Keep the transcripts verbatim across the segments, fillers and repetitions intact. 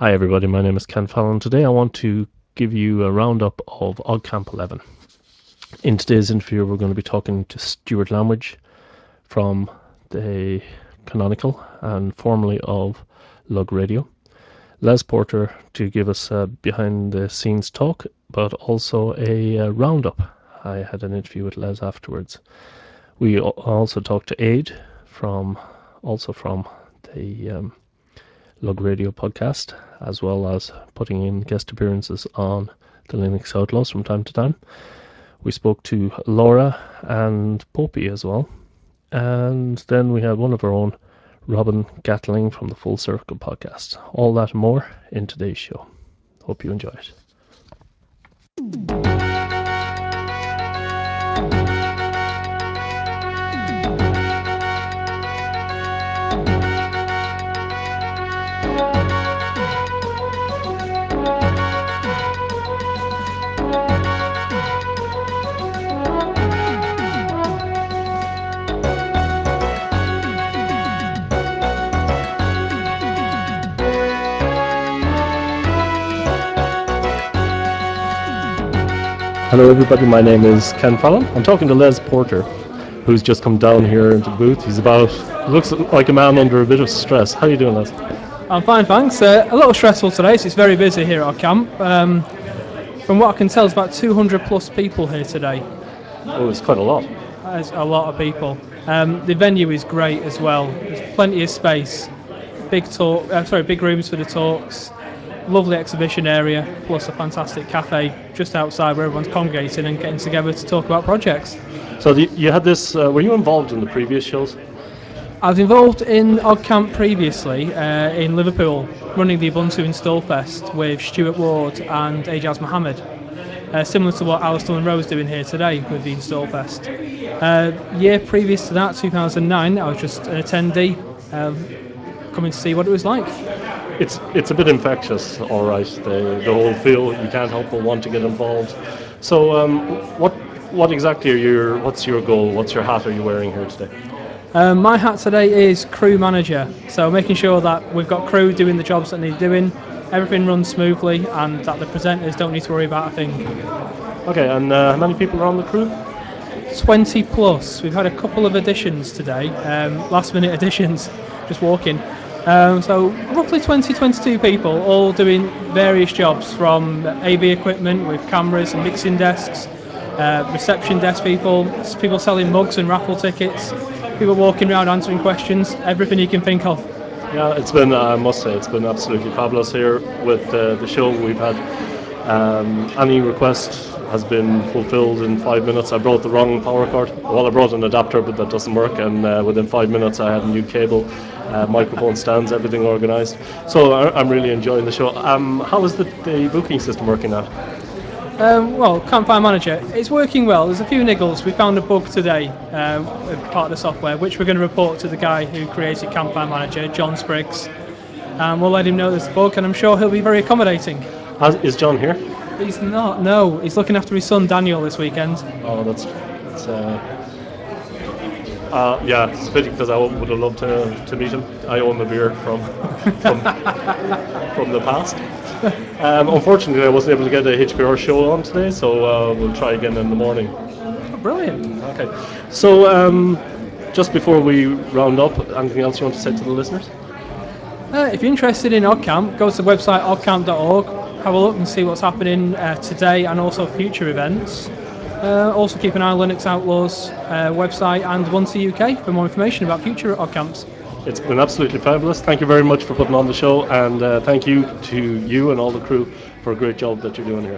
Hi everybody, my name is Ken Fallon. Today I want to give you a roundup of OggCamp eleven. In today's interview we're going to be talking to Stuart Lamridge from the Canonical and formerly of Lug Radio. Les Porter to give us a behind the scenes talk, but also a uh, roundup. I had an interview with Les afterwards. We also talked to Aid from, also from the um, Lug Radio podcast, as well as putting in guest appearances on the Linux Outlaws from time to time. We spoke to Laura and Popey as well. And then we had one of our own, Robin Gatling from the Full Circle podcast. All that and more in today's show. Hope you enjoy it. Hello everybody, my name is Ken Fallon. I'm talking to Les Porter, who's just come down here into the booth. He's about, looks like a man under a bit of stress. How are you doing, Les? I'm fine, thanks. Uh, a little stressful today, so it's very busy here at camp. Um, from what I can tell, there's about two hundred plus people here today. Oh, it's quite a lot. There's a lot of people. Um, the venue is great as well. There's plenty of space. Big talk, uh, sorry, big rooms for the talks. Lovely exhibition area, plus a fantastic cafe just outside where everyone's congregating and getting together to talk about projects. So the, you had this, uh, were you involved in the previous shows? I was involved in OggCamp previously uh, in Liverpool, running the Ubuntu Install Fest with Stuart Ward and Ajaz Mohammed, uh, similar to what Alistair and Rose doing here today with the Install Fest. Uh, year previous to that, two thousand nine, I was just an attendee, um, coming to see what it was like. It's it's a bit infectious, all right. The the whole feel, you can't help but want to get involved. So, um, what what exactly are your what's your goal? What's your hat are you wearing here today? Um, my hat today is crew manager, so making sure that we've got crew doing the jobs that need doing, everything runs smoothly, and that the presenters don't need to worry about a thing. Okay, and uh, how many people are on the crew? twenty plus. We've had a couple of additions today, um, last minute additions, just walking. Um, so roughly twenty, twenty-two people, all doing various jobs, from A V equipment with cameras and mixing desks, uh, reception desk people, people selling mugs and raffle tickets, people walking around answering questions, everything you can think of. Yeah, it's been, I must say, it's been absolutely fabulous here with uh, the show we've had. Um, any request has been fulfilled in five minutes. I brought the wrong power cord. Well, I brought an adapter, but that doesn't work, and uh, within five minutes I had a new cable, uh, microphone stands, everything organised. So I, I'm really enjoying the show. Um, how is the, the booking system working out? Um, well, Campfire Manager, it's working well. There's a few niggles. We found a bug today, uh, with part of the software, which we're going to report to the guy who created Campfire Manager, John Spriggs. And we'll let him know there's a bug, and I'm sure he'll be very accommodating. Has, is John here? He's not, no. He's looking after his son Daniel this weekend. Oh, that's, that's uh, uh, yeah, it's a pity because I would have loved to, to meet him. I owe him a beer from from, from the past. Um, unfortunately, I wasn't able to get a H P R show on today, so uh, we'll try again in the morning. Oh, brilliant. Okay. So, um, just before we round up, anything else you want to say to the listeners? Uh, if you're interested in OggCamp, go to the website oggcamp dot org, have a look and see what's happening uh, today and also future events. Uh, also keep an eye on Linux Outlaws uh, website and Ubuntu U K for more information about future OggCamps. It's been absolutely fabulous. Thank you very much for putting on the show, and uh, thank you to you and all the crew for a great job that you're doing here.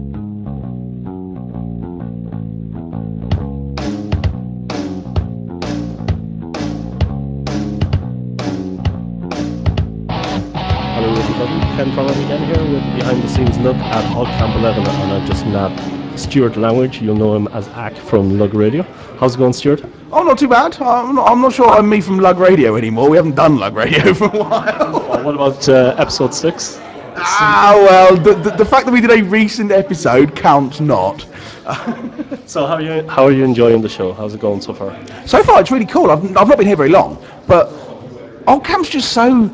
Hello everybody, Ken Fallon again here with behind the scenes look at OggCamp eleven, and I've just nabbed Stuart Lamridge. You'll know him as A C from Lug Radio. How's it going, Stuart? Oh, not too bad. I'm not, I'm not sure I'm me from Lug Radio anymore. We haven't done Lug Radio for a while. Well, what about uh, episode six? Ah, well, the, the, the fact that we did a recent episode counts not. So how are you how are you enjoying the show? How's it going so far? So far, it's really cool. I've, I've not been here very long, but OggCamp's just so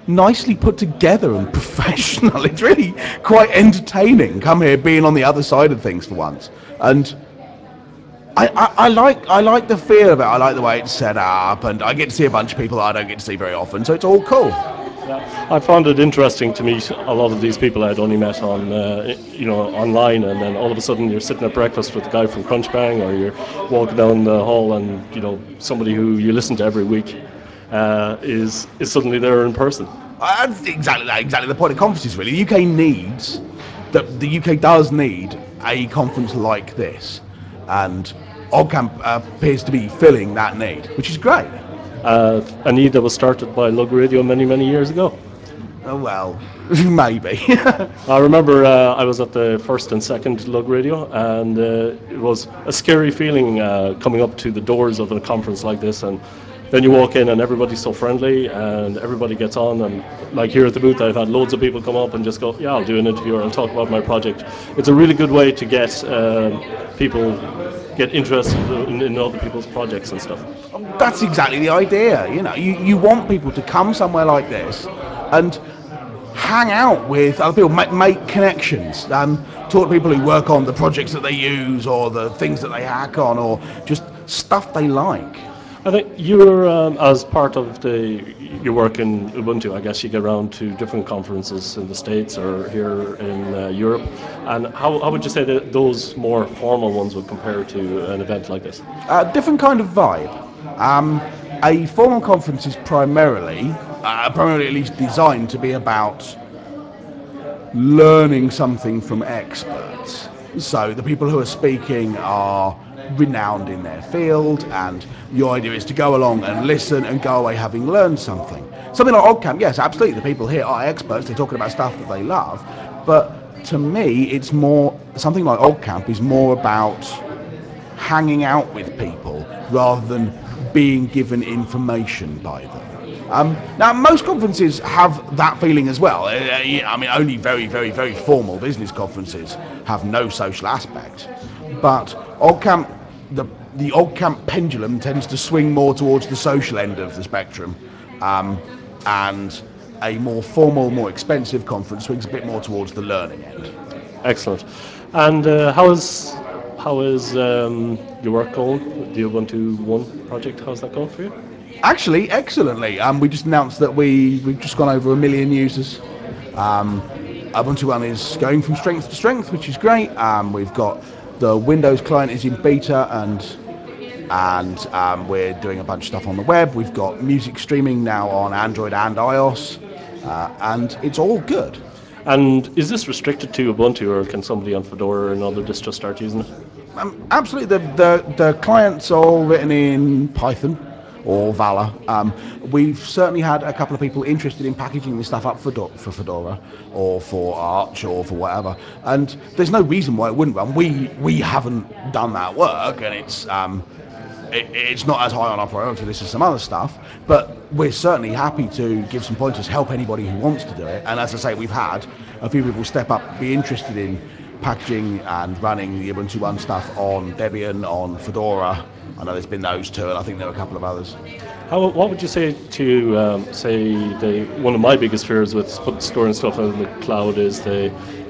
nicely put together and professional. It's really quite entertaining. Come here, being on the other side of things for once, and I, I, I like I like the feel of it. I like the way it's set up, and I get to see a bunch of people that I don't get to see very often. So it's all cool. Yeah, I found it interesting to meet a lot of these people I'd only met on, uh, you know, online, and then all of a sudden you're sitting at breakfast with the guy from Crunchbang, or you're walking down the hall, and you know somebody who you listen to every week uh, is is suddenly there in person. Uh, exactly that. Exactly the point of conferences. Really, the U K needs that. The U K does need a conference like this, and OggCamp uh, appears to be filling that need, which is great. Uh, a need that was started by Lug Radio many many years ago. Oh, well, maybe. I remember uh, I was at the first and second Lug Radio, and uh, it was a scary feeling uh, coming up to the doors of a conference like this, and then you walk in and everybody's so friendly and everybody gets on, and like here at the booth I've had loads of people come up and just go, yeah, I'll do an interview or I'll talk about my project. It's a really good way to get uh, people get interested in, in other people's projects and stuff. That's exactly the idea. You know, you, you want people to come somewhere like this and hang out with other people, make, make connections, um, talk to people who work on the projects that they use or the things that they hack on or just stuff they like. I think you're, um, as part of the your work in Ubuntu, I guess you get around to different conferences in the States or here in uh, Europe. And how, how would you say that those more formal ones would compare to an event like this? Uh, different kind of vibe. Um, a formal conference is primarily, uh, primarily at least designed to be about learning something from experts. So the people who are speaking are renowned in their field, and your idea is to go along and listen and go away having learned something. Something like OggCamp, yes, absolutely. The people here are experts. They're talking about stuff that they love. But to me, it's more something like OggCamp is more about hanging out with people rather than being given information by them. Um, now, most conferences have that feeling as well. Uh, I mean, only very, very, very formal business conferences have no social aspect. But OggCamp, the the OggCamp pendulum tends to swing more towards the social end of the spectrum, um, and a more formal, more expensive conference swings a bit more towards the learning end. Excellent. And uh, how is how is um, your work going with the Ubuntu One project? How's that going for you? Actually, excellently. Um, we just announced that we, we've just gone over a million users. Um, Ubuntu One is going from strength to strength, which is great. Um, we've got the Windows client is in beta, and and um, we're doing a bunch of stuff on the web. We've got music streaming now on Android and iOS, uh, and it's all good. And is this restricted to Ubuntu, or can somebody on Fedora or another distro start using it? Um, absolutely, the, the the clients are all written in Python or Vala. Um, we've certainly had a couple of people interested in packaging this stuff up for, Do- for Fedora or for Arch or for whatever, and there's no reason why it wouldn't run. We we haven't done that work, and it's um, it, it's not as high on our priority list as some other stuff, but we're certainly happy to give some pointers, help anybody who wants to do it. And as I say, we've had a few people step up, be interested in packaging and running the Ubuntu One stuff on Debian, on Fedora. I know there's been those two, and I think there are a couple of others. How, what would you say to um, say the one of my biggest fears with put, storing stuff in the cloud is the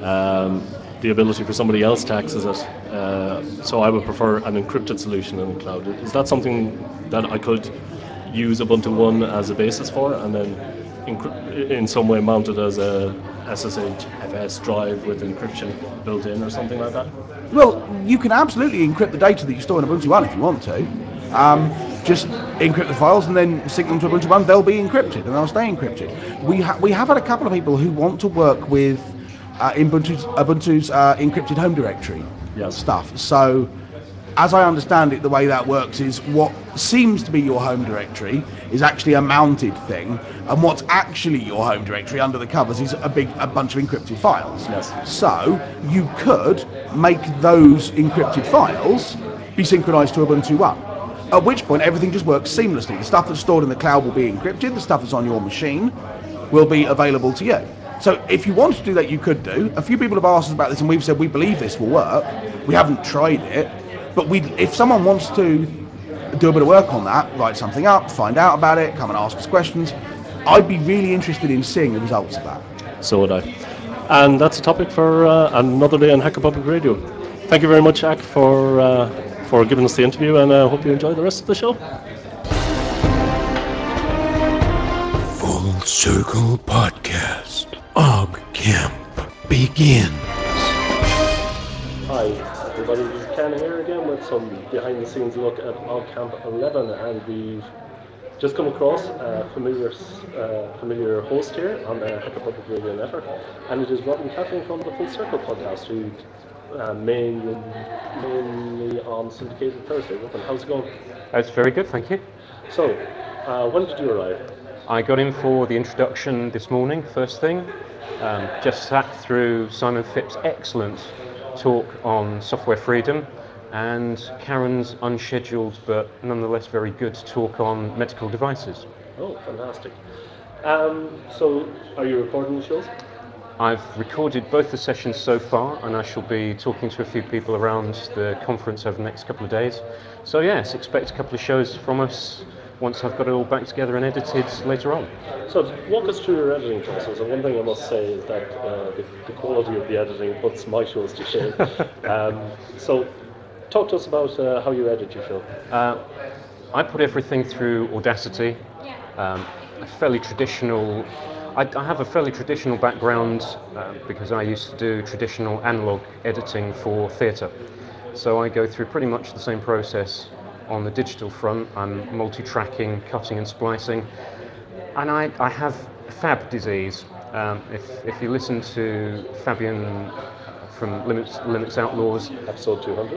um, the ability for somebody else to access it. Uh, so I would prefer an encrypted solution in the cloud. Is that something that I could use Ubuntu One as a basis for, and then encry- in some way mount it as a S S H F S drive with encryption built in or something like that? Well, you can absolutely encrypt the data that you store in Ubuntu One if you want to. Um, just encrypt the files and then sync them to Ubuntu One. They'll be encrypted and they'll stay encrypted. We ha- we have had a couple of people who want to work with uh, Ubuntu's, Ubuntu's uh, encrypted home directory Yes. stuff. So, as I understand it, the way that works is what seems to be your home directory is actually a mounted thing, and what's actually your home directory under the covers is a big a bunch of encrypted files. Yes. So you could make those encrypted files be synchronized to Ubuntu One. At which point everything just works seamlessly. The stuff that's stored in the cloud will be encrypted, the stuff that's on your machine will be available to you. So if you want to do that, you could do. A few people have asked us about this and we've said we believe this will work. We haven't tried it, but we if someone wants to do a bit of work on that, write something up, find out about it, come and ask us questions, I'd be really interested in seeing the results of that. So would I. And that's a topic for uh, another day on Hacker Public Radio. Thank you very much, Ak, for uh, for giving us the interview, and I uh, hope you enjoy the rest of the show. Full Circle Podcast. Og Camp begins. Hi, everybody. This is Ken here again with some behind-the-scenes look at Og Camp eleven, and we've just come across a familiar, uh, familiar host here on the Hacker Public Radio Network, and it is Robin Catherine from the Full Circle Podcast, who uh, mainly, mainly on syndicated Thursday. Robin, how's it going? It's very good, thank you. So, uh, when did you arrive? I got in for the introduction this morning, first thing. Um, just sat through Simon Phipps' excellent talk on software freedom and Karen's unscheduled but nonetheless very good talk on medical devices. Oh, fantastic. Um, so, are you recording the shows? I've recorded both the sessions so far, and I shall be talking to a few people around the conference over the next couple of days. So yes, expect a couple of shows from us once I've got it all back together and edited later on. So walk us through your editing process. And one thing I must say is that uh, the, the quality of the editing puts my shows to shame. um, so talk to us about uh, how you edit your show. Uh, I put everything through Audacity, um, a fairly traditional. I, I have a fairly traditional background uh, because I used to do traditional analog editing for theatre. So I go through pretty much the same process on the digital front. I'm multi-tracking, cutting and splicing. And I, I have fab disease. Um, if, if you listen to Fabian from Linux, Linux Outlaws, episode two hundred,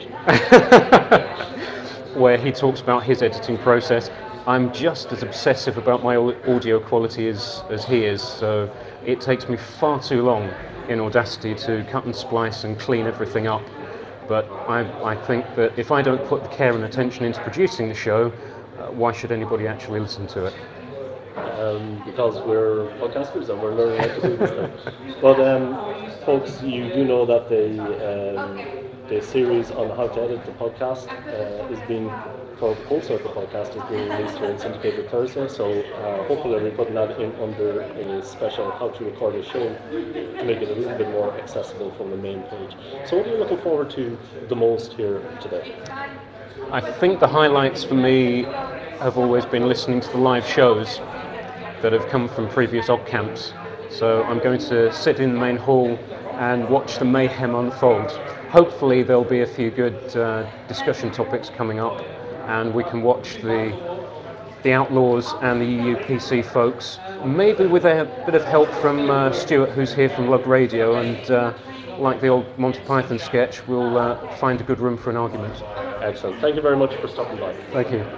where he talks about his editing process, I'm just as obsessive about my audio quality as, as he is, so it takes me far too long in Audacity to cut and splice and clean everything up. But I, I think that if I don't put the care and attention into producing the show, uh, why should anybody actually listen to it? Um, because we're podcasters and we're learning how to do this thing. But um, folks, you do know that the um, the series on how to edit the podcast uh, is being, for the Full Circle Podcast, is being released here in Syndicated Thursday. So uh, hopefully I'll be putting that in under a special how to record a show to make it a little bit more accessible from the main page. So what are you looking forward to the most here today? I think the highlights for me have always been listening to the live shows that have come from previous Og Camps. So I'm going to sit in the main hall and watch the mayhem unfold. Hopefully there'll be a few good uh, discussion topics coming up, and we can watch the the Outlaws and the E U P C folks, maybe with a bit of help from uh, Stuart, who's here from Lug Radio, and uh, like the old Monty Python sketch, we'll uh, find a good room for an argument. Excellent. Thank you very much for stopping by. Thank you.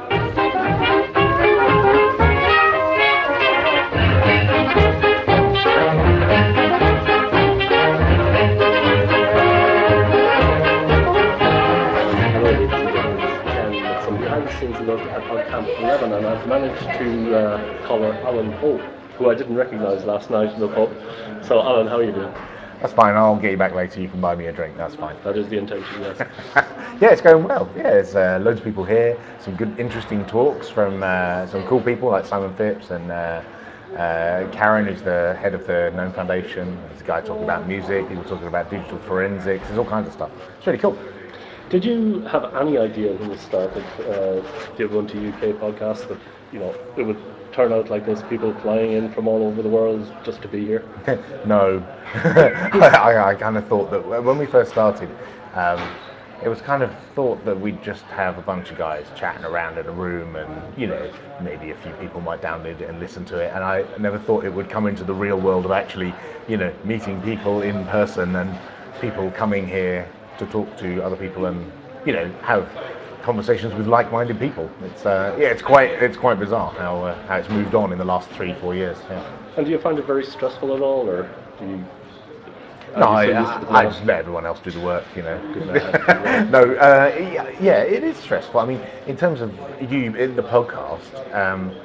Since look at Og Camp eleven, and I've managed to uh, collar Alan Pope, who I didn't recognise last night in the pub. So Alan, how are you doing? That's fine, I'll get you back later, you can buy me a drink, that's fine. That is the intention, yes. Yeah, it's going well. Yeah, there's uh, loads of people here, some good interesting talks from uh, some cool people like Simon Phipps and uh, uh, Karen, who's the head of the Gnome Foundation. There's a guy talking about music, people talking about digital forensics, there's all kinds of stuff. It's really cool. Did you have any idea when you started uh, the Ubuntu U K podcast that, you know, it would turn out like this, people flying in from all over the world just to be here? No. I, I kind of thought that when we first started, um, it was kind of thought that we'd just have a bunch of guys chatting around in a room and, you know, maybe a few people might download it and listen to it. And I never thought it would come into the real world of actually, you know, meeting people in person and people coming here to talk to other people and, you know, have conversations with like-minded people. It's uh, yeah, it's quite it's quite bizarre how uh, how it's moved on in the last three four years. Yeah. And do you find it very stressful at all, or do you? No, I, I, I just let everyone else do the work, you know. no, uh, yeah, yeah, it is stressful. I mean, in terms of you in the podcast, um,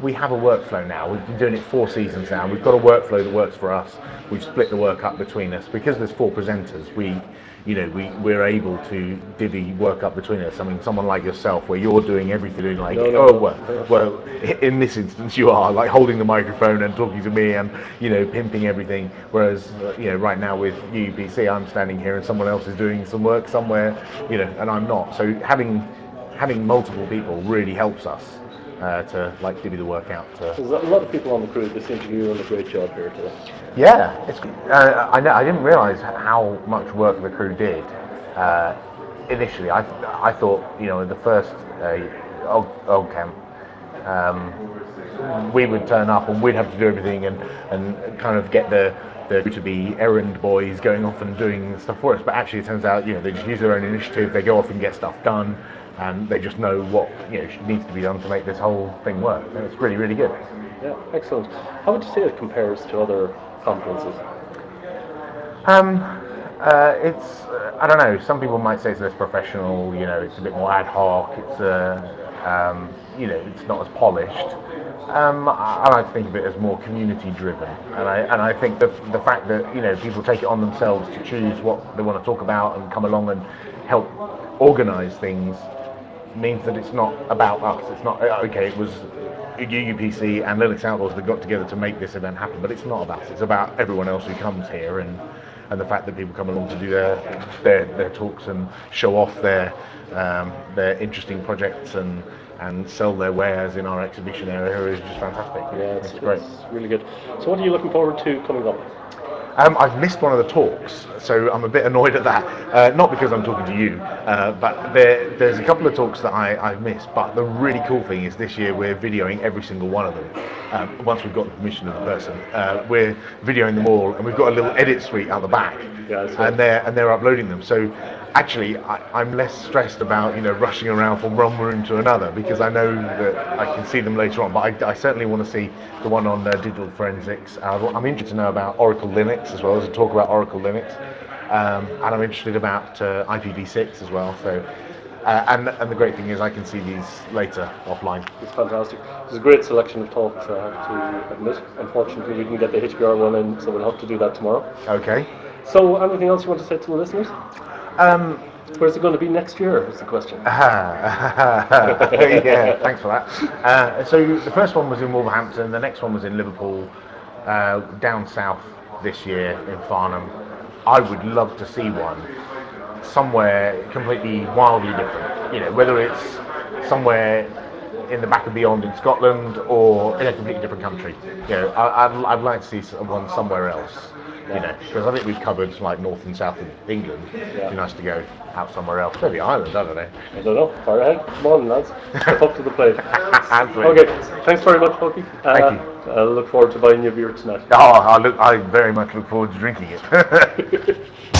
we have a workflow now. We've been doing it four seasons now. We've got a workflow that works for us. We've split the work up between us because there's four presenters. We, you know, we we're able to divvy work up between us. I mean, someone like yourself, where you're doing everything, like No, no, oh no. well, well, in this instance you are like holding the microphone and talking to me and you know pimping everything. Whereas uh, you know right now with U U P C, I'm standing here and someone else is doing some work somewhere, you know, and I'm not. So having having multiple people really helps us. Uh, to like divvy the work out. To... There's a lot of people on the crew. This interview doing a great job here today. Yeah, it's. Uh, I know. I didn't realise how much work the crew did. Uh, initially, I I thought you know the first uh, old, old camp, um, we would turn up and we'd have to do everything and, and kind of get the the to be errand boys going off and doing stuff for us. But actually, it turns out you know they just use their own initiative. They go off and get stuff done. And they just know what you know needs to be done to make this whole thing work, and it's really, really good. Yeah, excellent. How would you say it compares to other conferences? Um, uh, it's uh, I don't know. Some people might say it's less professional. You know, it's a bit more ad hoc. It's uh, um, you know, it's not as polished. Um, I, I like to think of it as more community driven, and I and I think the the fact that you know people take it on themselves to choose what they want to talk about and come along and help organise things means that it's not about us. It's not okay. It was U U P C and Linux Outlaws that got together to make this event happen, but it's not about us. It's about everyone else who comes here and and the fact that people come along to do their their, their talks and show off their um, their interesting projects and and sell their wares in our exhibition area is just fantastic. Yeah, it's, it's great. It's really good. So, what are you looking forward to coming up? Um, I've missed one of the talks, so I'm a bit annoyed at that. Uh, not because I'm talking to you, uh, but there, there's a couple of talks that I, I've missed. But the really cool thing is this year we're videoing every single one of them. Um, once we've got the permission of the person, uh, we're videoing them all, and we've got a little edit suite out the back, Yeah, and they're and they're uploading them. So actually, I, I'm less stressed about you know rushing around from one room to another because I know that I can see them later on. But I, I certainly want to see the one on uh, digital forensics. Uh, I'm interested to know about Oracle Linux as well as a talk about Oracle Linux, um, and I'm interested about uh, I P v six as well. So, uh, and and the great thing is I can see these later offline. It's fantastic. There's a great selection of talks, I have to admit. Unfortunately, we didn't get the H P R one in, so we'll have to do that tomorrow. Okay. So, anything else you want to say to the listeners? Um, Where's it going to be next year? Is the question. Yeah, thanks for that. Uh, so the first one was in Wolverhampton. The next one was in Liverpool. Uh, down south this year in Farnham. I would love to see one somewhere completely wildly different. You know, whether it's somewhere in the back of beyond in Scotland or in a completely different country. You know, I, I'd, I'd like to see one somewhere else. You know, because I think we've covered like north and south of England. It'd be nice to go out somewhere else, maybe Ireland. I don't know. I don't know. Far ahead. Come on, lads. Step up to the plate. Absolutely. Okay. Thanks very much, Pokey. Uh, Thank you. I look forward to buying you a beer tonight. Oh, I look. I very much look forward to drinking it.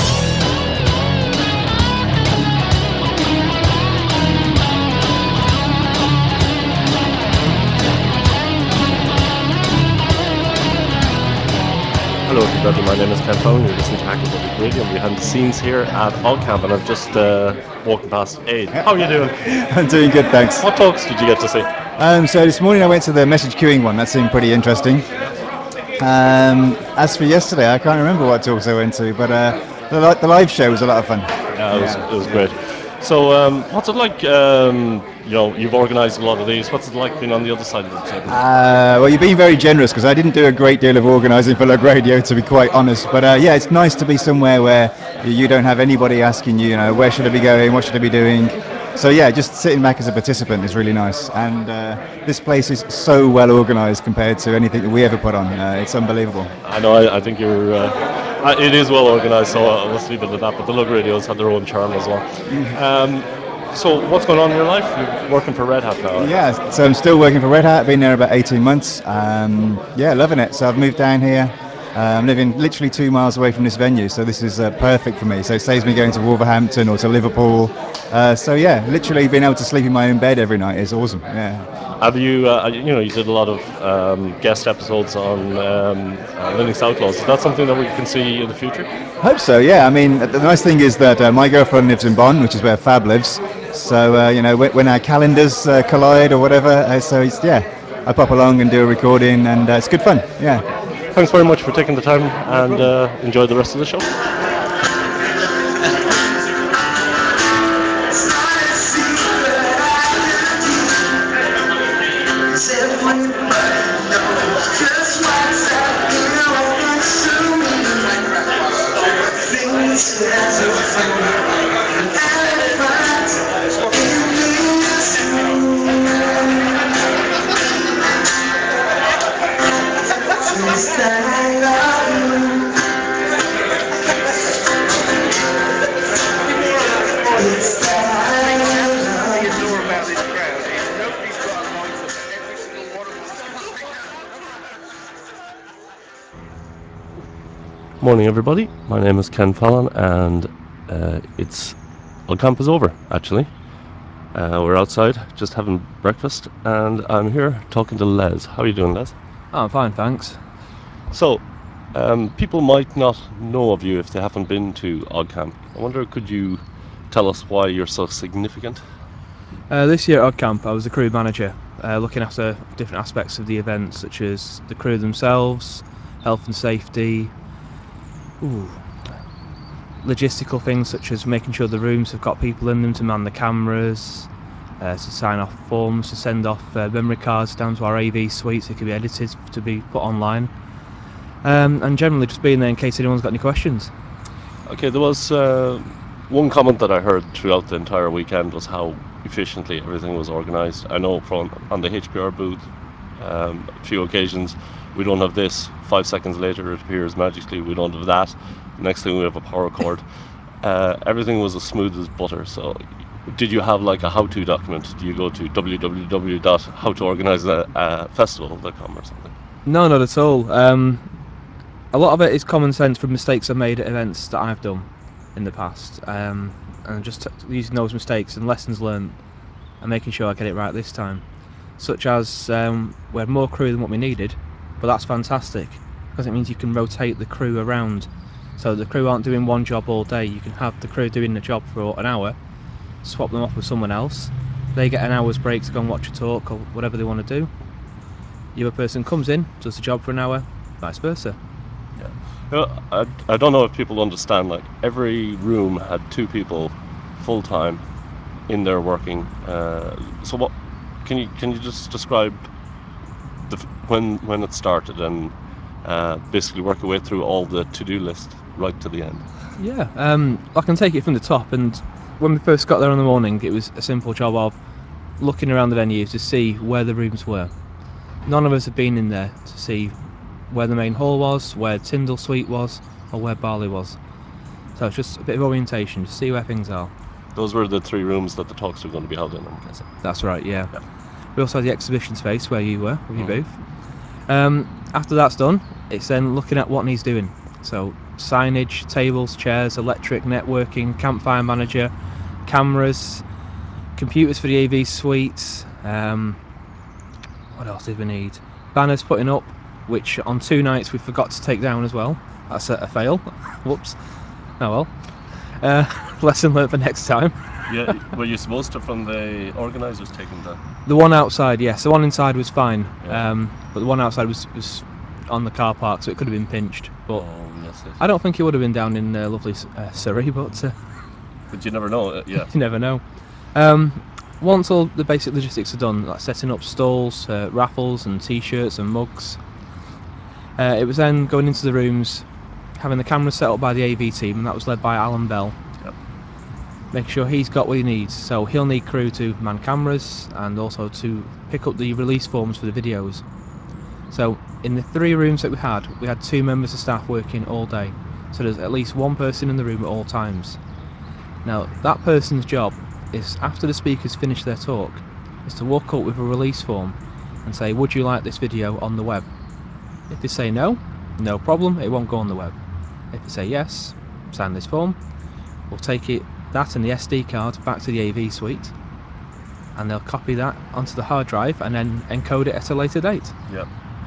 Hello everybody, my name is Ken Fowler, you're listening to Hacker Public Radio, and we're behind the scenes here at OggCamp, and I've just uh, walked past Aid. How are you doing? I'm doing good, thanks. What talks did you get to see? Um, so this morning I went to the message queuing one, that seemed pretty interesting. Um, as for yesterday, I can't remember what talks I went to, but uh, the, li- the live show was a lot of fun. Yeah, it was, it was great. So, um, what's it like, um, you know, you've organised a lot of these, what's it like being on the other side of the table? Uh, well, you've been very generous because I didn't do a great deal of organising for Lug Radio, to be quite honest. But uh, yeah, it's nice to be somewhere where you don't have anybody asking you, you know, where should I be going, what should I be doing. So yeah, just sitting back as a participant is really nice. And uh, this place is so well organised compared to anything that we ever put on. Uh, it's unbelievable. I know, I, I think you're... Uh, it is well organised, so I'll just leave it at that. But the Lug Radios have their own charm as well. Um, so what's going on in your life? You're working for Red Hat now. Yeah, so I'm still working for Red Hat. I've been there about eighteen months. Um, yeah, loving it. So I've moved down here. Uh, I'm living literally two miles away from this venue, so this is uh, perfect for me. So it saves me going to Wolverhampton or to Liverpool. Uh, so yeah, literally being able to sleep in my own bed every night is awesome. Yeah. Have you, uh, you know, you did a lot of um, guest episodes on um, uh, Linux Outlaws. Is that something that we can see in the future? Hope so, yeah. I mean, the nice thing is that uh, my girlfriend lives in Bonn, which is where Fab lives. So, uh, you know, when, when our calendars uh, collide or whatever, uh, so it's, yeah, I pop along and do a recording, and uh, it's good fun. Yeah. Thanks very much for taking the time, and uh, enjoy the rest of the show. Morning, everybody. My name is Ken Fallon, and uh, it's well, camp is over. Actually, uh, we're outside just having breakfast, and I'm here talking to Les. How are you doing, Les? Oh, I'm fine, thanks. So, um, people might not know of you if they haven't been to OggCamp. I wonder, could you tell us why you're so significant? Uh, this year at OggCamp, I was the crew manager, uh, looking after different aspects of the event, such as the crew themselves, health and safety, ooh, logistical things such as making sure the rooms have got people in them to man the cameras, uh, to sign off forms, to send off uh, memory cards down to our A V suites. It can be edited to be put online, um, and generally just being there in case anyone's got any questions. Okay, there was uh, one comment that I heard throughout the entire weekend was how efficiently everything was organised. I know from on the H P R booth, um, a few occasions, we don't have this. Five seconds later, it appears magically. We don't have that. Next thing, we have a power cord. Uh, everything was as smooth as butter. So, did you have like a how-to document? Do you go to w w w dot how to organise a, a festival dot com or something? No, not at all. Um, a lot of it is common sense from mistakes I've made at events that I've done in the past, um, and just t- using those mistakes and lessons learned and making sure I get it right this time. Such as um, we had more crew than what we needed, but that's fantastic because it means you can rotate the crew around, so the crew aren't doing one job all day. You can have the crew doing the job for an hour, swap them off with someone else, they get an hour's break to go and watch a talk or whatever they want to do. The other person comes in, does the job for an hour, vice versa. Yeah. Uh, I, I don't know if people understand, like every room had two people full time in there working. Uh, so what can you can you just describe the when when it started and uh, basically work your way through all the to-do list right to the end? Yeah, um, I can take it from the top. And when we first got there in the morning, it was a simple job of looking around the venue to see where the rooms were. None of us had been in there to see where the main hall was, where Tyndall Suite was, or where Barley was. So it's just a bit of orientation to see where things are. Those were the three rooms that the talks were going to be held in, I'm guessing. That's right, yeah. Yeah. We also had the exhibition space where you were with your Mhm. booth. Um, after that's done, it's then looking at what needs doing. So signage, tables, chairs, electric, networking, campfire manager, cameras, computers for the A V suites. Um, what else did we need? Banners putting up, which on two nights we forgot to take down as well. That's a, a fail. Whoops. Oh well. Uh, lesson learned for next time. Yeah, were you supposed to from the organisers taking the? The one outside, yes. The one inside was fine, Yeah. um, but the one outside was, was on the car park, so it could have been pinched. But Oh yes, yes. I don't think it would have been down in uh, lovely uh, Surrey, but uh, But you never know. Uh, yeah. you never know. Um, once all the basic logistics are done, like setting up stalls, uh, raffles and t-shirts and mugs, uh, it was then going into the rooms, having the cameras set up by the A V team, and that was led by Alan Bell. Yep. Make sure he's got what he needs. So he'll need crew to man cameras and also to pick up the release forms for the videos. So in the three rooms that we had, we had two members of staff working all day. So there's at least one person in the room at all times. Now that person's job is, after the speakers finish their talk, is to walk up with a release form and say, would you like this video on the web? If they say no, no problem, it won't go on the web. If they say yes, sign this form, we'll take it, that and the S D card back to the A V suite, and they'll copy that onto the hard drive and then encode it at a later date. Yep.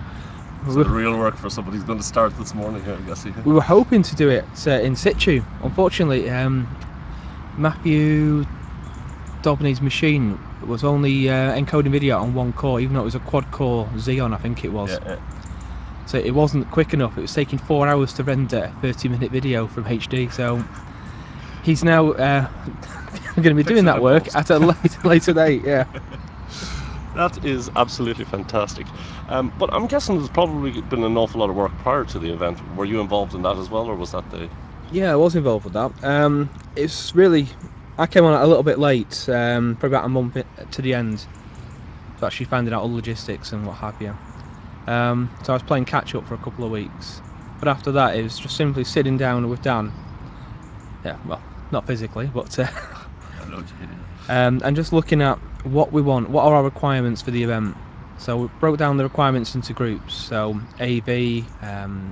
So the real work for somebody's going to start this morning here, I guess. We were hoping to do it uh, in situ. Unfortunately, um, Matthew Dobney's machine was only uh, encoding video on one core, even though it was a quad-core Xeon, I think it was. Yeah, yeah. So it wasn't quick enough. It was taking four hours to render a thirty-minute video from H D. So he's now uh, going to be Fix doing it that in work post. at a later, later date. Yeah. That is absolutely fantastic. Um, but I'm guessing there's probably been an awful lot of work prior to the event. Were you involved in that as well, or was that the... Yeah, I was involved with that. Um, it's really, I came on a little bit late, um, for about a month to the end, to actually finding out all the logistics and what have you. Um, so I was playing catch up for a couple of weeks, but after that it was just simply sitting down with Dan. Yeah, well, not physically, but uh, I know what you mean. um, and just looking at what we want, what are our requirements for the event. So we broke down the requirements into groups. So A V, um,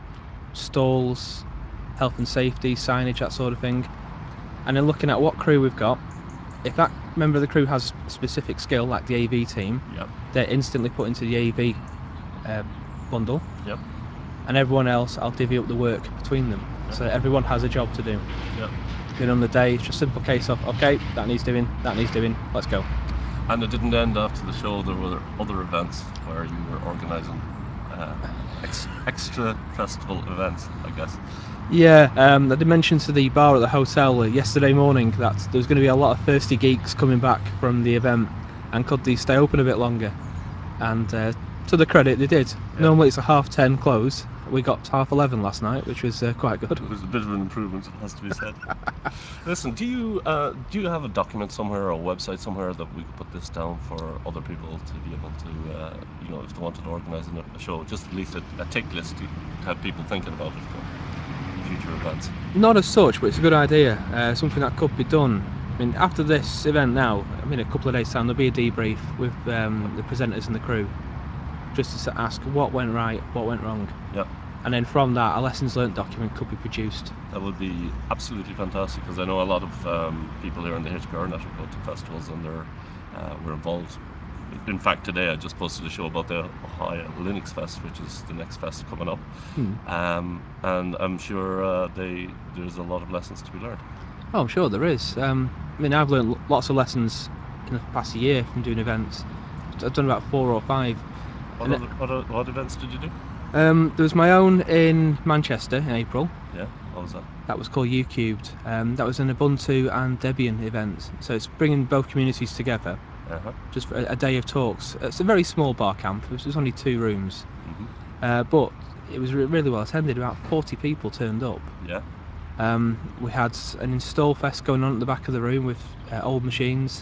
stalls, health and safety, signage, that sort of thing. And then looking at what crew we've got. If that member of the crew has a specific skill, like the A V team, Yep. they're instantly put into the A V uh, bundle. Yep. And everyone else, I'll divvy up the work between them. Yep. So everyone has a job to do. Yep. Then on the day, it's just a simple case of, okay, that needs doing, that needs doing, let's go. And it didn't end after the show. There were other events where you were organising uh, ex- extra festival events, I guess. Yeah, um, I did mention to the bar at the hotel uh, yesterday morning that there was going to be a lot of thirsty geeks coming back from the event, and could they stay open a bit longer? And uh, to the credit, they did. Yeah. Normally it's a half ten close. We got half eleven last night, which was uh, quite good. It was a bit of an improvement, it has to be said. Listen, do you uh, do you have a document somewhere or a website somewhere that we could put this down for other people to be able to, uh, you know, if they wanted to organise a show, just at least a, a tick list to have people thinking about it for future events? Not as such, but it's a good idea. Uh, something that could be done. I mean, after this event now, I mean, a couple of days' time, there'll be a debrief with um, the presenters and the crew, just to ask what went right, what went wrong. Yep. And then from that, a lessons learnt document could be produced. That would be absolutely fantastic, because I know a lot of um, people here in the H P R network go to festivals and they're uh, we're involved. In fact, today I just posted a show about the Ohio Linux Fest, which is the next fest coming up. Hmm. Um, and I'm sure uh, they there's a lot of lessons to be learned. Oh, I'm sure there is. Um, I mean, I've learned lots of lessons in the past year from doing events. I've done about four or five. What, And other, what, other, what events did you do? Um, there was my own in Manchester in April. Yeah, what was that? That was called UCubed. Um, that was an Ubuntu and Debian event. So it's bringing both communities together. Uh-huh. Just for a, a day of talks. It's a very small bar camp. It was, it was only two rooms. Mm-hmm. Uh, but it was re- really well attended. About forty people turned up. Yeah. Um, we had an install fest going on at the back of the room with uh, old machines.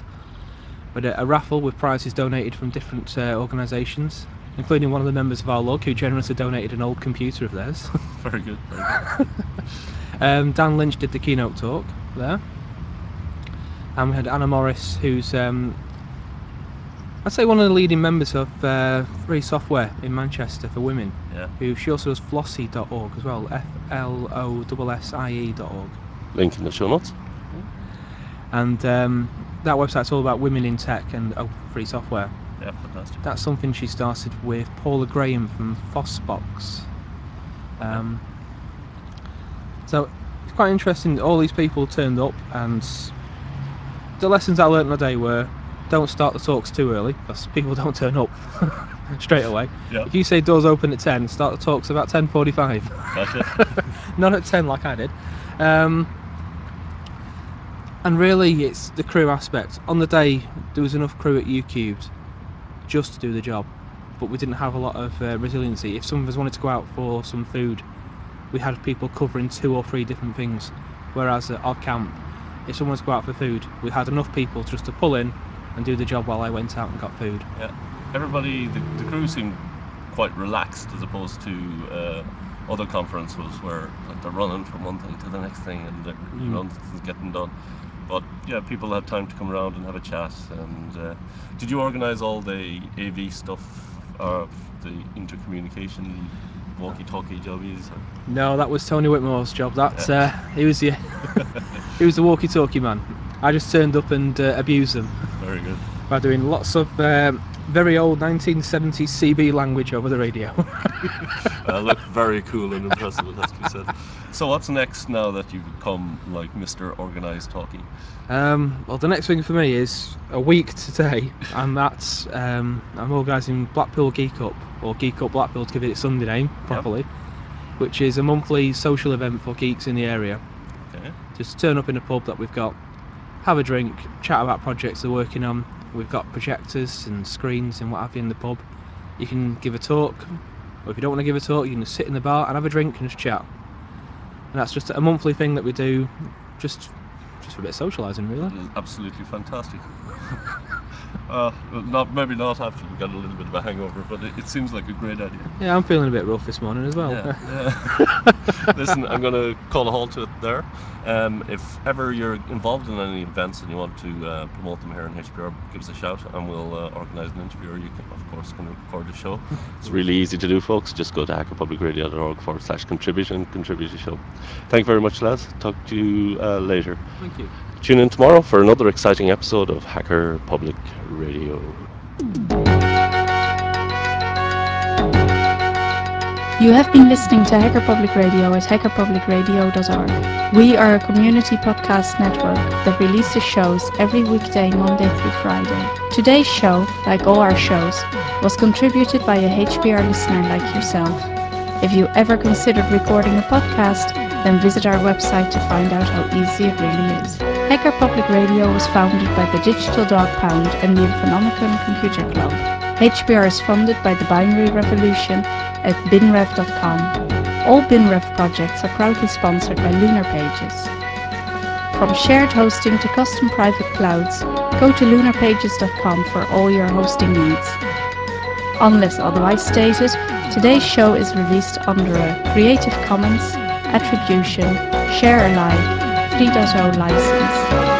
We had a, a raffle with prizes donated from different uh, organisations, including one of the members of our log who generously donated an old computer of theirs. Very good, very good. um, Dan Lynch did the keynote talk there. And we had Anna Morris, who's um, I'd say one of the leading members of uh, Free Software in Manchester for women. Yeah. Who she also does Flossie dot org as well, F L O S S I E dot org. Link in the show notes. And um, that website's all about women in tech and open free software. Yeah, fantastic. That's something she started with Paula Graham from Fossbox. Um, so it's quite interesting. All these people turned up, and the lessons I learnt on the day were: don't start the talks too early, because people don't turn up straight away. Yeah. If you say doors open at ten, start the talks about ten forty-five. Gotcha. Not at ten like I did. Um, and really, it's the crew aspect. On the day, there was enough crew at UCubed just to do the job, but we didn't have a lot of uh, resiliency. If some of us wanted to go out for some food, we had people covering two or three different things. Whereas at our camp, if someone wanted to go out for food, we had enough people just to pull in and do the job while I went out and got food. Yeah, everybody, the, the crew seemed quite relaxed as opposed to uh, other conferences where like, they're running from one thing to the next thing and they're, you know, nothing's getting done. But yeah, people had time to come around and have a chat. And uh, did you organise all the A V stuff, or the intercommunication walkie-talkie jobbies? Or? No, that was Tony Whitmore's job. That yeah. uh, he was the he was the walkie-talkie man. I just turned up and uh, abused them. Very good. By doing lots of um, very old nineteen seventies C B language over the radio. Uh, look, very cool and impressive, it has to be said. So what's next now that you've become like Mister Organised Talkie? Um, well, the next thing for me is a week today, and that's um, I'm organising Blackpool Geek Up, or Geek Up Blackpool to give it its Sunday name properly, yep. which is a monthly social event for geeks in the area. Okay. Just turn up in a pub that we've got, have a drink, chat about projects they're working on. We've got projectors and screens and what have you in the pub. You can give a talk, or if you don't want to give a talk, you can just sit in the bar and have a drink and just chat. And that's just a monthly thing that we do, just just for a bit of socialising, really. Absolutely fantastic. Uh, not maybe not after we got a little bit of a hangover, but it, it seems like a great idea. Yeah, I'm feeling a bit rough this morning as well. Yeah, yeah. Listen, I'm going to call a halt to it there. Um, if ever you're involved in any events and you want to uh, promote them here in H P R, give us a shout and we'll uh, organise an interview, or you can, of course, can record the show. It's really easy to do, folks. Just go to hacker public radio dot org forward slash contribute and contribute to the show. Thank you very much, lads. Talk to you uh, later. Thank you. Tune in tomorrow for another exciting episode of Hacker Public Radio. You have been listening to Hacker Public Radio at hacker public radio dot org. We are a community podcast network that releases shows every weekday, Monday through Friday. Today's show, like all our shows, was contributed by a H P R listener like yourself. If you ever considered recording a podcast, then visit our website to find out how easy it really is. Hacker Public Radio was founded by the Digital Dog Pound and the Infonomicon Computer Club. H P R is funded by the Binary Revolution at bin rev dot com. All BinRev projects are proudly sponsored by Lunar Pages. From shared hosting to custom private clouds, go to lunar pages dot com for all your hosting needs. Unless otherwise stated, today's show is released under a Creative Commons Attribution Share Alike three point oh license.